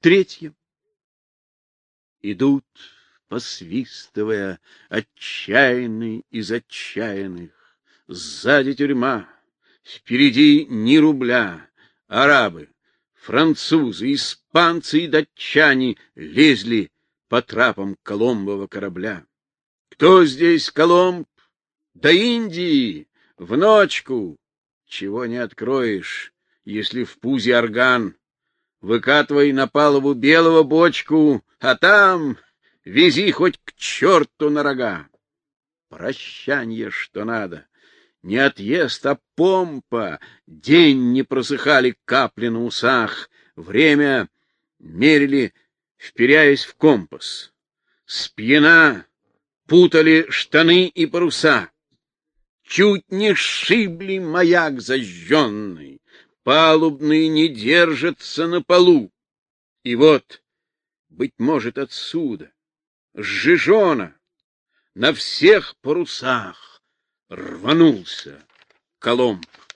Третье. Идут, посвистывая, отчаянный из отчаянных. Сзади тюрьма, впереди ни рубля. Арабы, французы, испанцы и датчане лезли по трапам Колумбова корабля. Кто здесь Колумб? До Индии, в ночку. Чего не откроешь, если в пузе орган. Выкатывай на палубу белого бочку, а там вези хоть к черту на рога. Прощанье, что надо. Не отъезд, а помпа. День не просыхали капли на усах. Время мерили, вперяясь в компас. Спьяна путали штаны и паруса. Чуть не сшибли маяк зажженный. Палубные не держатся на полу. И вот, быть может, отсюда, с Жижона, на всех парусах рванулся Колумб.